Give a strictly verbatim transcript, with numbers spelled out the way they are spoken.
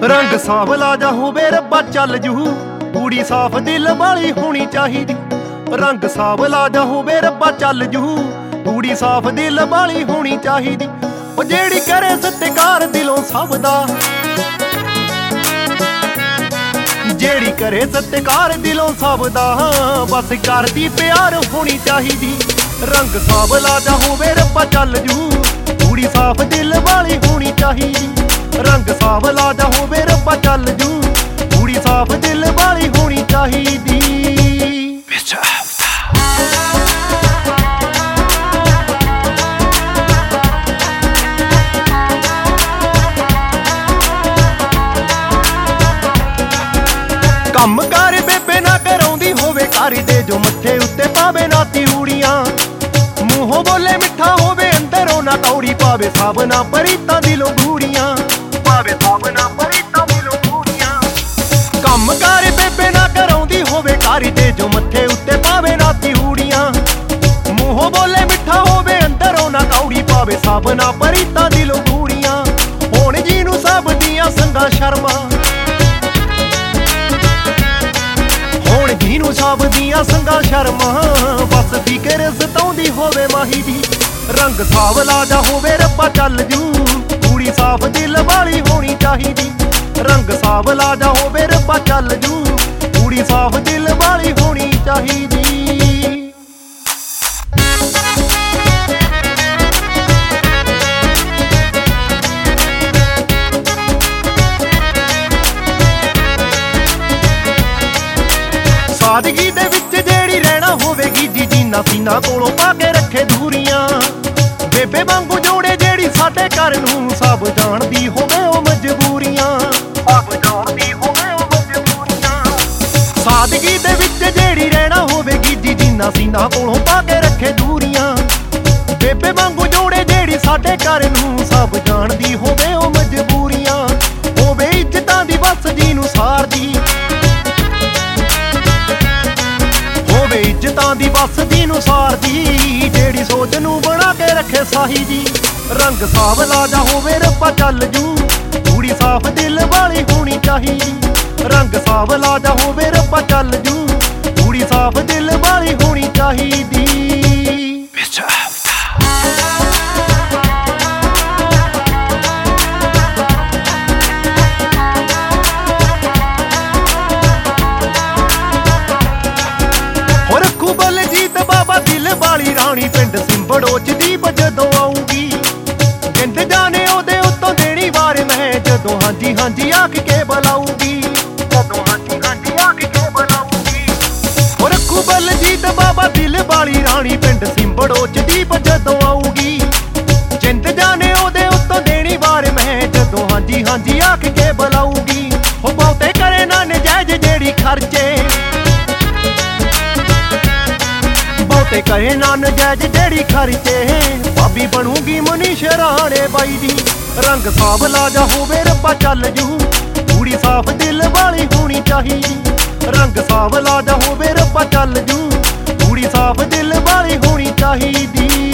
रंग सांवला जा होवे रब्बा चल जू, कूड़ी साफ दिल वाली होनी चाहिदी। रंग सांवला जा होवे रब्बा चल जू, कूड़ी साफ दिल वाली होनी चाहिदी। ओ जेड़ी करे सत्कार दिलों सब दा, जेड़ी करे सत्कार दिलों सब दा, बस करदी प्यार होनी चाहिदी। रंग सांवला जा होवे रब्बा चल जू, कूड़ी साफ दिल वाली होनी चाहिदी। रंग सांवला जा होवे रब्बा चल जू, कूड़ी साफ दिल वाली होनी चाहिदी। कम कर बेबे ना कराउंदी होवे घर दे, जो मत्थे उत्ते पावे ना तिरूड़ियां। मूहों बोले मिठा होवे अंदरों ना कौड़ी पावे, साब ना परीता दिलों गूड़ियां पावे, साब ना परीता दिलों गूड़ियां। कम कर बेबे ना कराउंदी होवे घर दे, जो मत्थे उत्ते पावे ना तिरूड़ियां। मूहों बोले मिठा होवे अंदरों ना कौड़ी पावे, साब ना परीता दिलों गूड़ियां। हुण जीनू सब दियां संगां शर्मा, हुण जीनू सब दियां संगां शर्मा, बस फिकर सताउंदी होवे माही दी। रंग सांवला जा होवे रब्बा चल जू, कूड़ी साफ दिल वाली होनी चाहिदी। रंग सांवला जा होवे रब्बा चल जू, कूड़ी साफ दिल वाली होनी चाहिदी। सादगी दे विच जेड़ी रहना होवेगी जी, जीना सीना कोलों पा के रखे दूरियां। बेबे वांगू जोड़े जेड़ी साडे घर नूं, सब जानदी होवे ओ मजबूरियां, सब जानदी होवे ओ मजबूरियां। सादगी दे विच जेड़ी रहना होवेगी जी, जीना सीना कोलों पा के रखे दूरियां। बेबे वांगू जोड़े जेड़ी साडे घर नूं, सब जानदी होवे ओ मजबूरियां। होवे इज्जतां दी बस जी नूं सारदी, इज्जतां दी बस दी नूं सारदी, जेड़ी सोच नूं बना के रखे साही जी। रंग सांवला जा होवे रब्बा चल जू, कूड़ी साफ दिल वाली होनी चाहिदी। रंग सांवला जा होवे रब्बा चल जू, कूड़ी साफ दिल वाली होनी चाहिदी। वाली रानी पिंड सिंबड़ो च दीप जदों आऊगी, जिंद जाने ओदे उत्तों देनी वार मैं, जदों हांजी हांजी आख के बुलाऊगी, जदों हांजी हांजी आख के बुलाऊगी। और रखू बलजीत बाबा दिल वाली रानी पिंड सिंबड़ो च दीप जदों आऊगी, जिंद जाने ओदे उत्तों देनी वार मैं, जदों हांजी हांजी आख के बुलाऊगी। हो बहुते करे ना नजायज जेड़ी खर्चे, बहुते करे ना नजायज जेड़ी खर्चे, भाभी बनूगी मनीष राणे बाई दी। रंग सांवला जा होवे रब्बा चल जू, कूड़ी साफ दिल वाली होनी चाहिदी। रंग सांवला जा होवे रब्बा चल जू, कूड़ी साफ दिल वाली होनी चाहिदी।